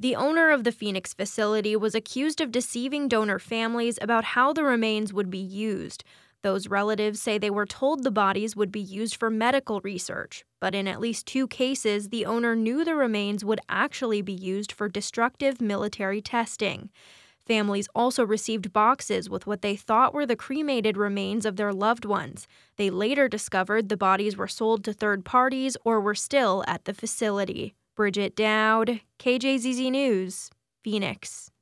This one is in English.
The owner of the Phoenix facility was accused of deceiving donor families about how the remains would be used. Those relatives say they were told the bodies would be used for medical research, but in at least 2 cases, the owner knew the remains would actually be used for destructive military testing. Families also received boxes with what they thought were the cremated remains of their loved ones. They later discovered the bodies were sold to third parties or were still at the facility. Bridget Dowd, KJZZ News, Phoenix.